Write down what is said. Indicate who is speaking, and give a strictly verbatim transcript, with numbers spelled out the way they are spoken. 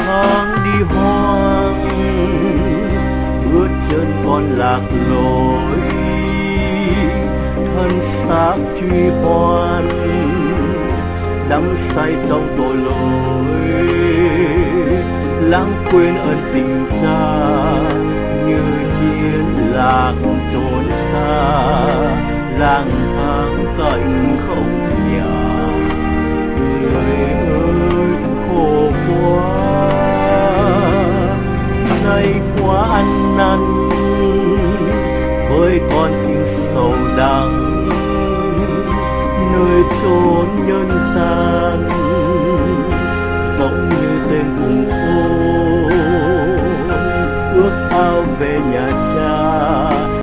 Speaker 1: tháng đi hoang, bước chân con lạc lối, thân xác truy hoan, đắm say trong tội lỗi, lãng quên ân tình cha, như chiên lạc trốn xa, lang thang cạnh không